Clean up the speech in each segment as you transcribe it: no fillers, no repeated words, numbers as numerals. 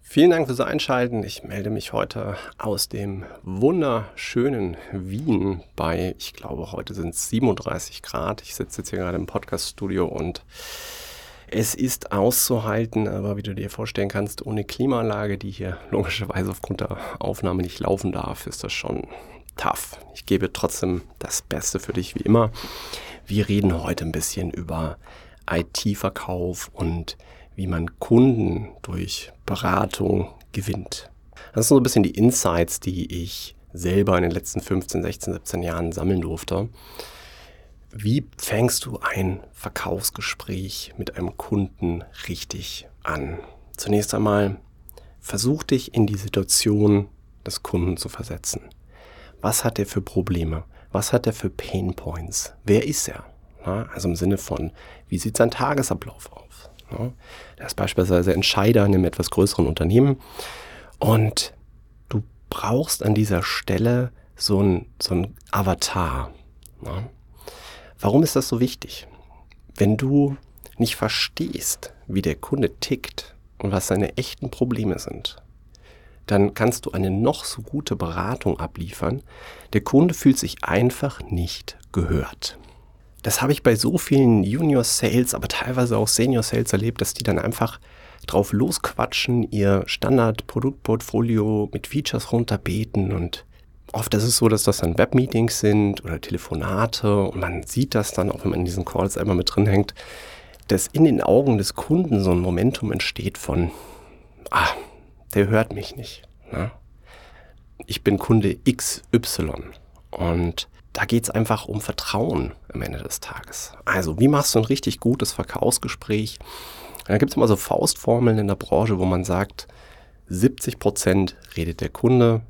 Vielen Dank fürs Einschalten. Ich melde mich heute aus dem wunderschönen Wien bei, ich glaube, heute sind es 37 Grad. Ich sitze jetzt hier gerade im Podcast-Studio und es ist auszuhalten, aber wie du dir vorstellen kannst, ohne Klimaanlage, die hier logischerweise aufgrund der Aufnahme nicht laufen darf, ist das schon tough. Ich gebe trotzdem das Beste für dich wie immer. Wir reden heute ein bisschen über IT-Verkauf und wie man Kunden durch Beratung gewinnt. Das sind so ein bisschen die Insights, die ich selber in den letzten 15, 16, 17 Jahren sammeln durfte. Wie fängst du ein Verkaufsgespräch mit einem Kunden richtig an? Zunächst einmal, versuch dich in die Situation des Kunden zu versetzen. Was hat er für Probleme? Was hat er für Pain Points? Wer ist er? Also im Sinne von, wie sieht sein Tagesablauf aus? Der ist beispielsweise Entscheider in einem etwas größeren Unternehmen und du brauchst an dieser Stelle so ein Avatar. Warum ist das so wichtig? Wenn du nicht verstehst, wie der Kunde tickt und was seine echten Probleme sind, dann kannst du eine noch so gute Beratung abliefern. Der Kunde fühlt sich einfach nicht gehört. Das habe ich bei so vielen Junior Sales, aber teilweise auch Senior Sales erlebt, dass die dann einfach drauf losquatschen, ihr Standard-Produktportfolio mit Features runterbeten und oft ist es so, dass das dann Webmeetings sind oder Telefonate und man sieht das dann auch, wenn man in diesen Calls einmal mit drin hängt, dass in den Augen des Kunden so ein Momentum entsteht von, der hört mich nicht. Ne? Ich bin Kunde XY und da geht es einfach um Vertrauen am Ende des Tages. Also, wie machst du ein richtig gutes Verkaufsgespräch? Da gibt es immer so Faustformeln in der Branche, wo man sagt, 70% redet der Kunde,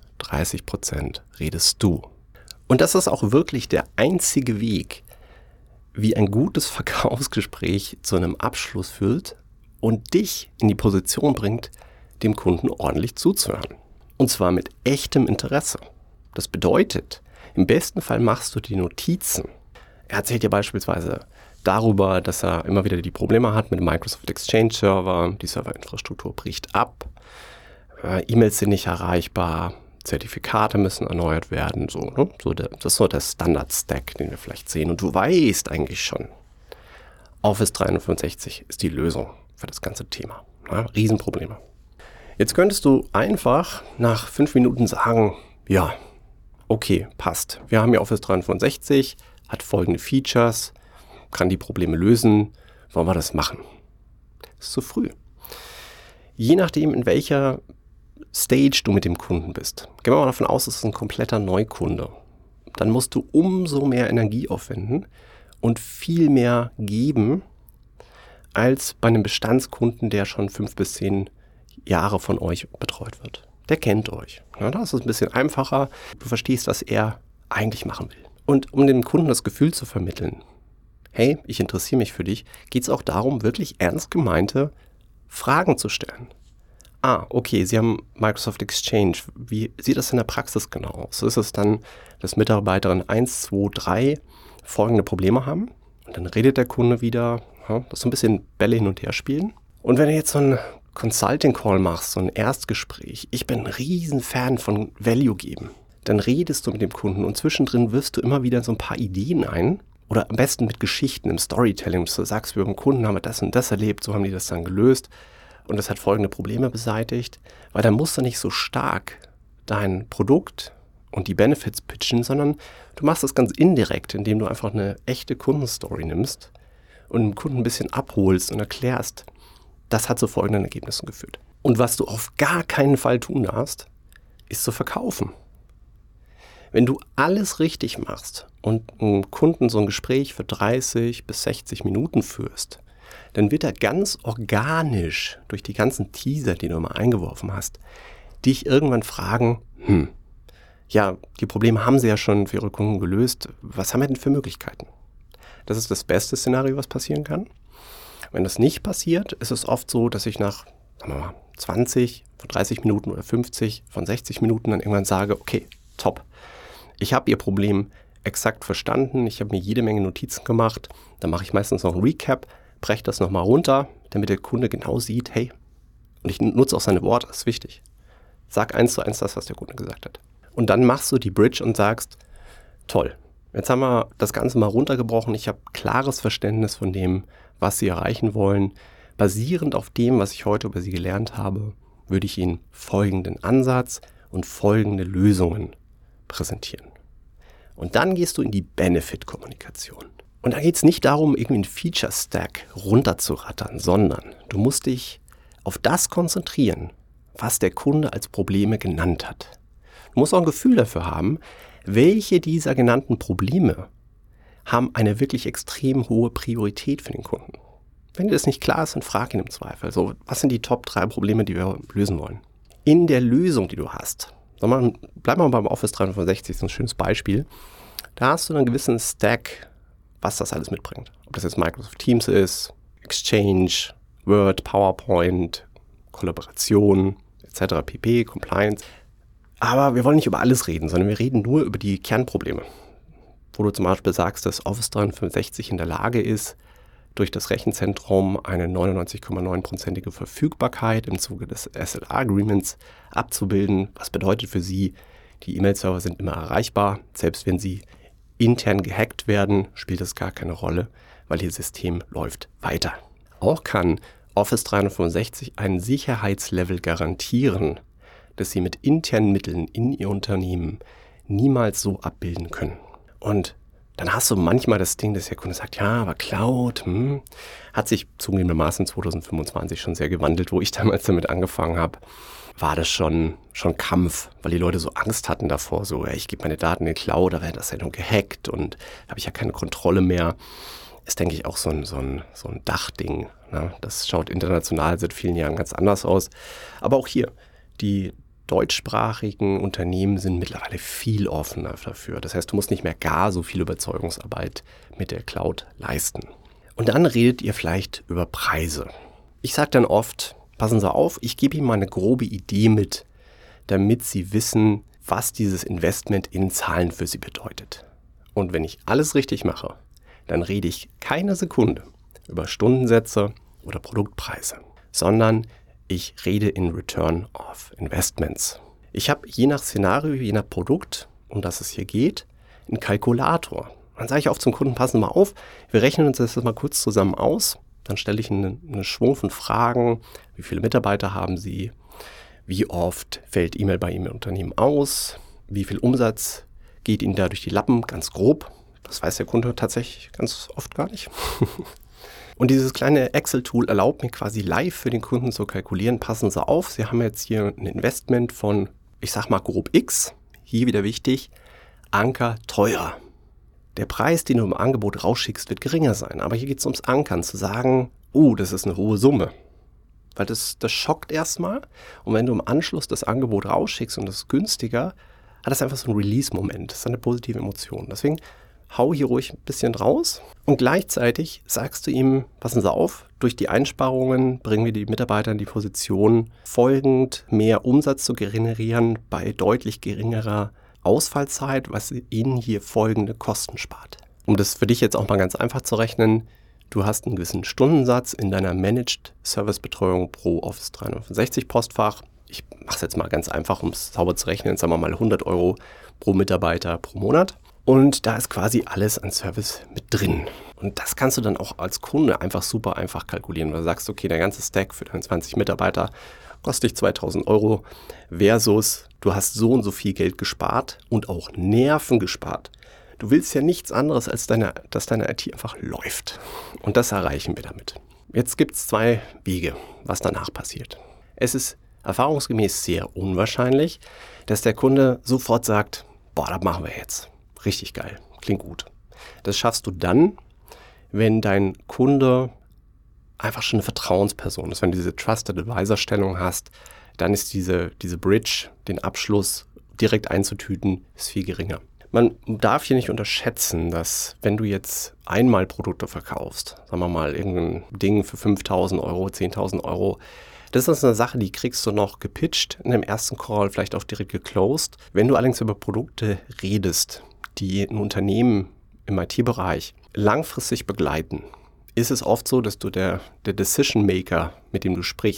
30% redest du. Und das ist auch wirklich der einzige Weg, wie ein gutes Verkaufsgespräch zu einem Abschluss führt und dich in die Position bringt, dem Kunden ordentlich zuzuhören. Und zwar mit echtem Interesse. Das bedeutet, im besten Fall machst du die Notizen. Er erzählt dir beispielsweise darüber, dass er immer wieder die Probleme hat mit dem Microsoft Exchange Server, die Serverinfrastruktur bricht ab, E-Mails sind nicht erreichbar, Zertifikate müssen erneuert werden, das ist so der Standard-Stack, den wir vielleicht sehen. Und du weißt eigentlich schon, Office 365 ist die Lösung für das ganze Thema. Riesenprobleme. Jetzt könntest du einfach nach 5 Minuten sagen, ja, okay, passt. Wir haben hier Office 365, hat folgende Features, kann die Probleme lösen. Wollen wir das machen? Das ist zu früh. Je nachdem, in welcher Stage du mit dem Kunden bist. Gehen wir mal davon aus, es ist ein kompletter Neukunde. Dann musst du umso mehr Energie aufwenden und viel mehr geben, als bei einem Bestandskunden, der schon 5 bis 10 Jahre von euch betreut wird. Der kennt euch. Ja, da ist es ein bisschen einfacher. Du verstehst, was er eigentlich machen will. Und um dem Kunden das Gefühl zu vermitteln, hey, ich interessiere mich für dich, geht es auch darum, wirklich ernst gemeinte Fragen zu stellen. Okay, Sie haben Microsoft Exchange. Wie sieht das in der Praxis genau aus? Ist es dann, dass Mitarbeiterin 1, 2, 3 folgende Probleme haben? Und dann redet der Kunde wieder, das ist so ein bisschen Bälle hin und her spielen. Und wenn du jetzt so ein Consulting-Call machst, so ein Erstgespräch, ich bin ein Riesen-Fan von Value geben, dann redest du mit dem Kunden und zwischendrin wirfst du immer wieder so ein paar Ideen ein oder am besten mit Geschichten im Storytelling, dass du sagst, wir beim Kunden haben wir das und das erlebt, so haben die das dann gelöst und das hat folgende Probleme beseitigt, weil dann musst du nicht so stark dein Produkt und die Benefits pitchen, sondern du machst das ganz indirekt, indem du einfach eine echte Kundenstory nimmst und den Kunden ein bisschen abholst und erklärst, das hat zu folgenden Ergebnissen geführt. Und was du auf gar keinen Fall tun darfst, ist zu verkaufen. Wenn du alles richtig machst und einem Kunden so ein Gespräch für 30 bis 60 Minuten führst, dann wird er ganz organisch durch die ganzen Teaser, die du immer eingeworfen hast, dich irgendwann fragen, die Probleme haben sie ja schon für ihre Kunden gelöst, was haben wir denn für Möglichkeiten? Das ist das beste Szenario, was passieren kann. Wenn das nicht passiert, ist es oft so, dass ich nach 20, von 30 Minuten oder 50, von 60 Minuten dann irgendwann sage, okay, top. Ich habe Ihr Problem exakt verstanden, ich habe mir jede Menge Notizen gemacht, dann mache ich meistens noch ein Recap, breche das nochmal runter, damit der Kunde genau sieht, hey, Und ich nutze auch seine Worte, das ist wichtig. Sag 1:1 das, was der Kunde gesagt hat. Und dann machst du die Bridge und sagst, toll, jetzt haben wir das Ganze mal runtergebrochen. Ich habe klares Verständnis von dem, was Sie erreichen wollen. Basierend auf dem, was ich heute über Sie gelernt habe, würde ich Ihnen folgenden Ansatz und folgende Lösungen präsentieren. Und dann gehst du in die Benefit-Kommunikation. Und da geht es nicht darum, irgendwie einen Feature-Stack runterzurattern, sondern du musst dich auf das konzentrieren, was der Kunde als Probleme genannt hat. Du musst auch ein Gefühl dafür haben, welche dieser genannten Probleme haben eine wirklich extrem hohe Priorität für den Kunden. Wenn dir das nicht klar ist, dann frag ihn im Zweifel. Also, was sind die Top 3 Probleme, die wir lösen wollen? In der Lösung, die du hast, bleib mal beim Office 365, das ist ein schönes Beispiel. Da hast du einen gewissen Stack, was das alles mitbringt. Ob das jetzt Microsoft Teams ist, Exchange, Word, PowerPoint, Kollaboration, etc., pp., Compliance. Aber wir wollen nicht über alles reden, sondern wir reden nur über die Kernprobleme. Wo du zum Beispiel sagst, dass Office 365 in der Lage ist, durch das Rechenzentrum eine 99,9%ige Verfügbarkeit im Zuge des SLA-Agreements abzubilden. Was bedeutet für Sie, die E-Mail-Server sind immer erreichbar. Selbst wenn sie intern gehackt werden, spielt das gar keine Rolle, weil Ihr System läuft weiter. Auch kann Office 365 ein Sicherheitslevel garantieren, das Sie mit internen Mitteln in Ihr Unternehmen niemals so abbilden können. Und dann hast du manchmal das Ding, dass der Kunde sagt, ja, aber Cloud hat sich zugegebenermaßen 2025 schon sehr gewandelt. Wo ich damals damit angefangen habe, war das schon Kampf, weil die Leute so Angst hatten davor, so, ja, ich gebe meine Daten in die Cloud, da wird das ja nur gehackt und da habe ich ja keine Kontrolle mehr. Ist, denke ich, auch so ein Dachding. Ne? Das schaut international seit vielen Jahren ganz anders aus. Aber auch hier, die deutschsprachigen Unternehmen sind mittlerweile viel offener dafür. Das heißt, du musst nicht mehr gar so viel Überzeugungsarbeit mit der Cloud leisten. Und dann redet ihr vielleicht über Preise. Ich sage dann oft, passen Sie auf, ich gebe Ihnen mal eine grobe Idee mit, damit Sie wissen, was dieses Investment in Zahlen für Sie bedeutet. Und wenn ich alles richtig mache, dann rede ich keine Sekunde über Stundensätze oder Produktpreise, sondern ich rede in Return of Investments. Ich habe je nach Szenario, je nach Produkt, um das es hier geht, einen Kalkulator. Dann sage ich oft zum Kunden, passen Sie mal auf, wir rechnen uns das mal kurz zusammen aus. Dann stelle ich einen Schwung von Fragen. Wie viele Mitarbeiter haben Sie? Wie oft fällt E-Mail bei Ihnen im Unternehmen aus? Wie viel Umsatz geht Ihnen da durch die Lappen? Ganz grob. Das weiß der Kunde tatsächlich ganz oft gar nicht. Und dieses kleine Excel-Tool erlaubt mir quasi live für den Kunden zu kalkulieren, passen Sie auf, Sie haben jetzt hier ein Investment von, ich sag mal grob X, hier wieder wichtig, Anker teuer. Der Preis, den du im Angebot rausschickst, wird geringer sein, aber hier geht es ums Ankern, zu sagen, das ist eine hohe Summe. Weil das schockt erstmal und wenn du im Anschluss das Angebot rausschickst und das ist günstiger, hat das einfach so einen Release-Moment, das ist eine positive Emotion. Deswegen hau hier ruhig ein bisschen raus und gleichzeitig sagst du ihm, passen Sie auf, durch die Einsparungen bringen wir die Mitarbeiter in die Position, folgend mehr Umsatz zu generieren bei deutlich geringerer Ausfallzeit, was Ihnen hier folgende Kosten spart. Um das für dich jetzt auch mal ganz einfach zu rechnen, du hast einen gewissen Stundensatz in deiner Managed Service Betreuung pro Office 365 Postfach. Ich mache es jetzt mal ganz einfach, um es sauber zu rechnen, sagen wir mal 100 € pro Mitarbeiter pro Monat. Und da ist quasi alles an Service mit drin. Und das kannst du dann auch als Kunde einfach super einfach kalkulieren, weil du sagst, okay, der ganze Stack für deine 20 Mitarbeiter kostet dich 2.000 € versus du hast so und so viel Geld gespart und auch Nerven gespart. Du willst ja nichts anderes, als dass deine IT einfach läuft. Und das erreichen wir damit. Jetzt gibt es 2 Wege, was danach passiert. Es ist erfahrungsgemäß sehr unwahrscheinlich, dass der Kunde sofort sagt, das machen wir jetzt. Richtig geil, klingt gut. Das schaffst du dann, wenn dein Kunde einfach schon eine Vertrauensperson ist. Wenn du diese Trusted Advisor-Stellung hast, dann ist diese Bridge, den Abschluss direkt einzutüten, ist viel geringer. Man darf hier nicht unterschätzen, dass wenn du jetzt einmal Produkte verkaufst, sagen wir mal irgendein Ding für 5.000 €, 10.000 €, das ist eine Sache, die kriegst du noch gepitcht in dem ersten Call, vielleicht auch direkt geclosed. Wenn du allerdings über Produkte redest, die ein Unternehmen im IT-Bereich langfristig begleiten, ist es oft so, dass du der Decision Maker, mit dem du sprichst,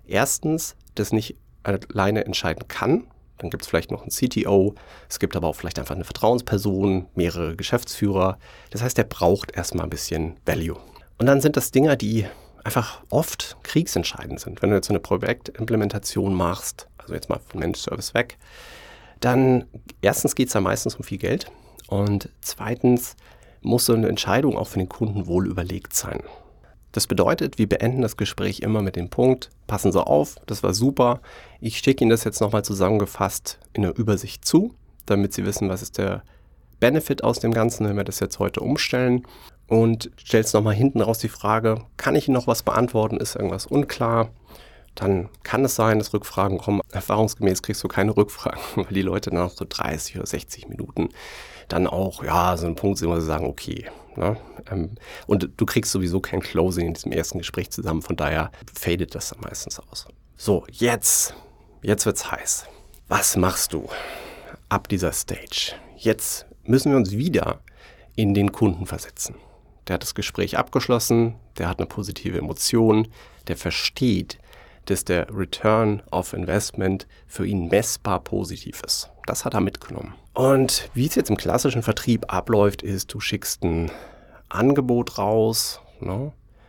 erstens das nicht alleine entscheiden kann. Dann gibt es vielleicht noch einen CTO, es gibt aber auch vielleicht einfach eine Vertrauensperson, mehrere Geschäftsführer. Das heißt, der braucht erstmal ein bisschen Value. Und dann sind das Dinge, die einfach oft kriegsentscheidend sind. Wenn du jetzt so eine Projektimplementation machst, also jetzt mal von Managed Service weg, dann erstens geht es da meistens um viel Geld und zweitens muss so eine Entscheidung auch für den Kunden wohl überlegt sein. Das bedeutet, wir beenden das Gespräch immer mit dem Punkt, passen Sie auf, das war super. Ich schicke Ihnen das jetzt nochmal zusammengefasst in einer Übersicht zu, damit Sie wissen, was ist der Benefit aus dem Ganzen, wenn wir das jetzt heute umstellen. Und stellst nochmal hinten raus die Frage, kann ich Ihnen noch was beantworten, ist irgendwas unklar? Dann kann es sein, dass Rückfragen kommen. Erfahrungsgemäß kriegst du keine Rückfragen, weil die Leute nach so 30 oder 60 Minuten dann auch, so einen Punkt sind, wo sie sagen, okay. Ne? Und du kriegst sowieso kein Closing in diesem ersten Gespräch zusammen, von daher fadet das dann meistens aus. So, jetzt wird's heiß. Was machst du ab dieser Stage? Jetzt müssen wir uns wieder in den Kunden versetzen. Der hat das Gespräch abgeschlossen, der hat eine positive Emotion, der versteht, dass der Return of Investment für ihn messbar positiv ist. Das hat er mitgenommen. Und wie es jetzt im klassischen Vertrieb abläuft, ist, du schickst ein Angebot raus, ne?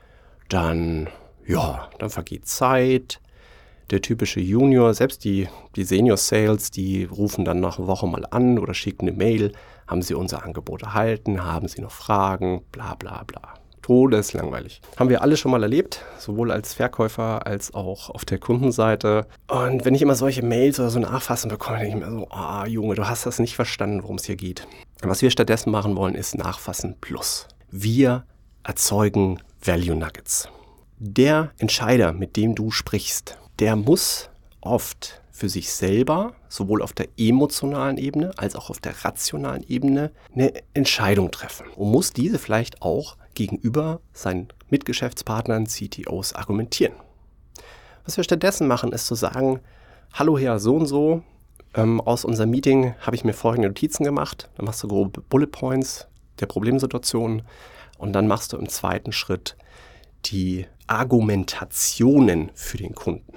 Dann vergeht Zeit. Der typische Junior, selbst die Senior Sales, die rufen dann nach einer Woche mal an oder schicken eine Mail. Haben Sie unser Angebot erhalten? Haben Sie noch Fragen? Bla bla bla. Todeslangweilig. Haben wir alle schon mal erlebt, sowohl als Verkäufer als auch auf der Kundenseite. Und wenn ich immer solche Mails oder so Nachfassen bekomme, denke ich mir so, Junge, du hast das nicht verstanden, worum es hier geht. Was wir stattdessen machen wollen, ist Nachfassen Plus. Wir erzeugen Value Nuggets. Der Entscheider, mit dem du sprichst, der muss oft für sich selber, sowohl auf der emotionalen Ebene als auch auf der rationalen Ebene, eine Entscheidung treffen und muss diese vielleicht auch gegenüber seinen Mitgeschäftspartnern, CTOs argumentieren. Was wir stattdessen machen, ist zu sagen, hallo Herr so und so, aus unserem Meeting habe ich mir folgende Notizen gemacht, dann machst du grobe Bullet Points der Problemsituation und dann machst du im zweiten Schritt die Argumentationen für den Kunden.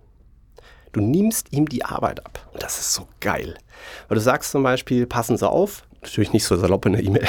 Du nimmst ihm die Arbeit ab. Und das ist so geil. Weil du sagst zum Beispiel, passen Sie auf, natürlich nicht so salopp in der E-Mail,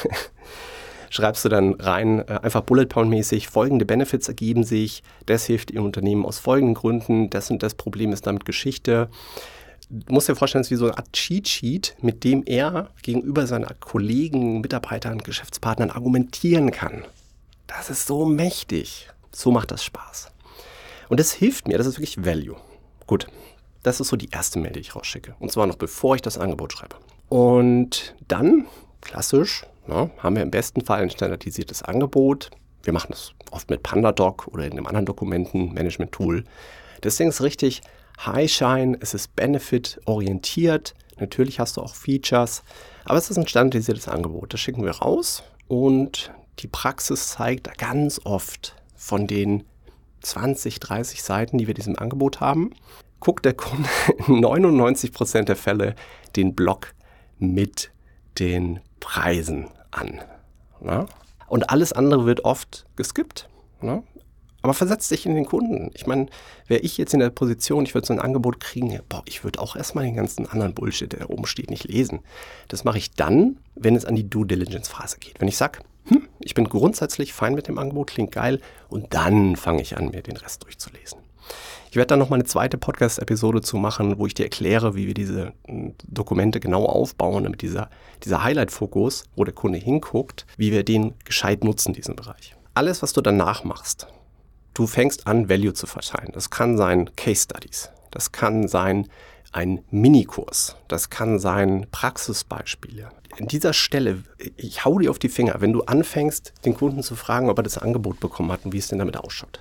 schreibst du dann rein, einfach Bullet Point-mäßig, folgende Benefits ergeben sich, das hilft Ihrem Unternehmen aus folgenden Gründen, das und das Problem ist damit Geschichte. Du musst dir vorstellen, es ist wie so eine Art Cheat Sheet, mit dem er gegenüber seinen Kollegen, Mitarbeitern, Geschäftspartnern argumentieren kann. Das ist so mächtig. So macht das Spaß. Und das hilft mir, das ist wirklich Value. Gut, das ist so die erste Mail, die ich rausschicke. Und zwar noch bevor ich das Angebot schreibe. Und dann, klassisch, haben wir im besten Fall ein standardisiertes Angebot. Wir machen das oft mit PandaDoc oder in einem anderen Dokumentenmanagement-Tool. Das Ding ist richtig High-Shine, es ist Benefit-orientiert. Natürlich hast du auch Features, aber es ist ein standardisiertes Angebot. Das schicken wir raus und die Praxis zeigt ganz oft von den 20, 30 Seiten, die wir in diesem Angebot haben, guckt der Kunde in 99% der Fälle den Blog mit den Preisen an. Na? Und alles andere wird oft geskippt. Na? Aber versetzt dich in den Kunden. Ich meine, wäre ich jetzt in der Position, ich würde so ein Angebot kriegen, ich würde auch erstmal den ganzen anderen Bullshit, der da oben steht, nicht lesen. Das mache ich dann, wenn es an die Due Diligence-Phase geht. Wenn ich sage, ich bin grundsätzlich fein mit dem Angebot, klingt geil, und dann fange ich an, mir den Rest durchzulesen. Ich werde dann noch mal eine zweite Podcast-Episode zu machen, wo ich dir erkläre, wie wir diese Dokumente genau aufbauen, damit dieser Highlight-Fokus, wo der Kunde hinguckt, wie wir den gescheit nutzen, diesen Bereich. Alles, was du danach machst, du fängst an, Value zu verteilen. Das kann sein Case Studies, das kann sein ein Minikurs, das kann sein Praxisbeispiele. An dieser Stelle, ich hau dir auf die Finger, wenn du anfängst, den Kunden zu fragen, ob er das Angebot bekommen hat und wie es denn damit ausschaut.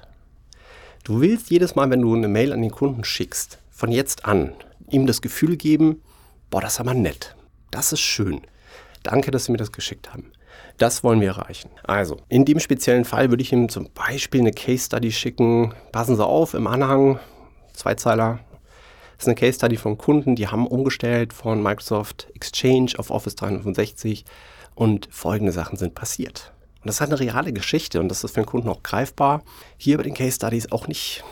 Du willst jedes Mal, wenn du eine Mail an den Kunden schickst, von jetzt an ihm das Gefühl geben, das ist aber nett, das ist schön, danke, dass Sie mir das geschickt haben. Das wollen wir erreichen. Also, in dem speziellen Fall würde ich ihm zum Beispiel eine Case Study schicken. Passen Sie auf, im Anhang, Zweizeiler. Das ist eine Case Study von Kunden, die haben umgestellt von Microsoft Exchange auf Office 365 und folgende Sachen sind passiert. Und das ist halt eine reale Geschichte und das ist für den Kunden auch greifbar. Hier bei den Case Studies auch nicht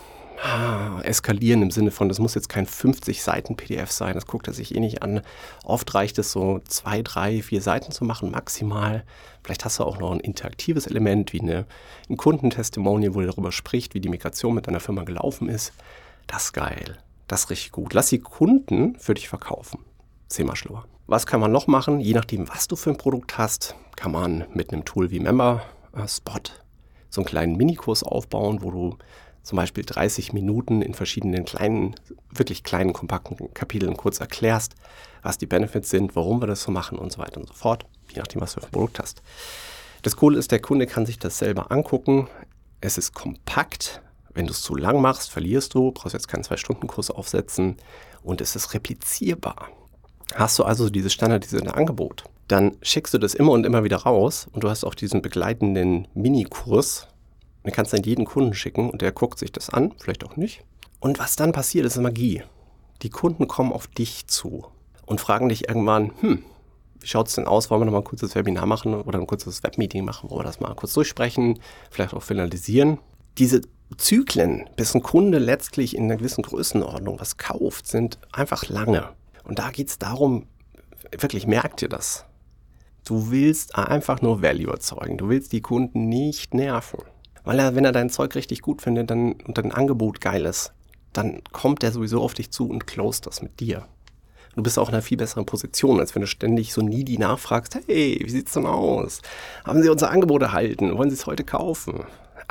eskalieren im Sinne von, das muss jetzt kein 50 Seiten PDF sein, das guckt er sich eh nicht an. Oft reicht es so 2, 3, 4 Seiten zu machen, maximal. Vielleicht hast du auch noch ein interaktives Element, wie ein Kundentestimonial, wo er darüber spricht, wie die Migration mit deiner Firma gelaufen ist. Das ist geil, das ist richtig gut. Lass die Kunden für dich verkaufen. 10-mal schlauer. Was kann man noch machen? Je nachdem, was du für ein Produkt hast, kann man mit einem Tool wie MemberSpot so einen kleinen Minikurs aufbauen, wo du zum Beispiel 30 Minuten in verschiedenen kleinen, wirklich kleinen, kompakten Kapiteln kurz erklärst, was die Benefits sind, warum wir das so machen und so weiter und so fort, je nachdem, was du für ein Produkt hast. Das Coole ist, der Kunde kann sich das selber angucken. Es ist kompakt. Wenn du es zu lang machst, verlierst du, brauchst jetzt keinen 2-Stunden-Kurs aufsetzen und es ist replizierbar. Hast du also dieses standardisierte Angebot, dann schickst du das immer und immer wieder raus und du hast auch diesen begleitenden Minikurs. Den kannst du an jeden Kunden schicken und der guckt sich das an, vielleicht auch nicht. Und was dann passiert, ist Magie. Die Kunden kommen auf dich zu und fragen dich irgendwann, wie schaut es denn aus, wollen wir noch mal ein kurzes Webinar machen oder ein kurzes Webmeeting machen, wo wir das mal kurz durchsprechen, vielleicht auch finalisieren. Diese Zyklen, bis ein Kunde letztlich in einer gewissen Größenordnung was kauft, sind einfach lange. Und da geht es darum, wirklich merkt dir das. Du willst einfach nur Value erzeugen. Du willst die Kunden nicht nerven. Weil wenn er dein Zeug richtig gut findet und dein Angebot geil ist, dann kommt er sowieso auf dich zu und closed das mit dir. Du bist auch in einer viel besseren Position, als wenn du ständig so needy nachfragst, hey, wie sieht's denn aus? Haben Sie unser Angebot erhalten? Wollen Sie es heute kaufen?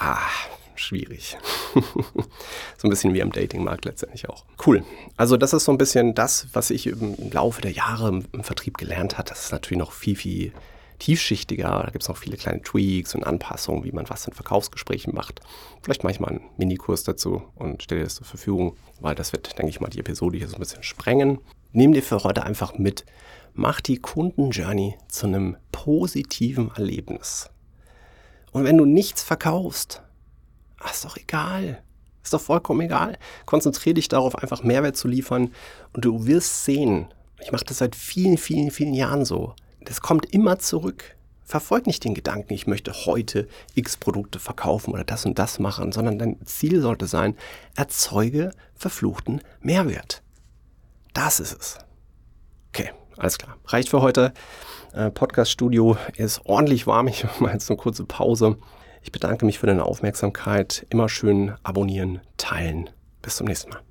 Schwierig. So ein bisschen wie am Datingmarkt letztendlich auch. Cool. Also das ist so ein bisschen das, was ich im Laufe der Jahre im Vertrieb gelernt habe. Das ist natürlich noch viel, viel tiefschichtiger. Da gibt es noch viele kleine Tweaks und Anpassungen, wie man was in Verkaufsgesprächen macht. Vielleicht mache ich mal einen Minikurs dazu und stelle das zur Verfügung, weil das wird, denke ich mal, die Episode hier so ein bisschen sprengen. Nimm dir für heute einfach mit, mach die Kundenjourney zu einem positiven Erlebnis. Und wenn du nichts verkaufst, ist doch egal. Ist doch vollkommen egal. Konzentriere dich darauf, einfach Mehrwert zu liefern und du wirst sehen, ich mache das seit vielen, vielen, vielen Jahren so, das kommt immer zurück. Verfolg nicht den Gedanken, ich möchte heute X Produkte verkaufen oder das und das machen, sondern dein Ziel sollte sein, erzeuge verfluchten Mehrwert. Das ist es. Okay, alles klar. Reicht für heute. Podcast-Studio ist ordentlich warm. Ich mache jetzt eine kurze Pause. Ich bedanke mich für deine Aufmerksamkeit. Immer schön abonnieren, teilen. Bis zum nächsten Mal.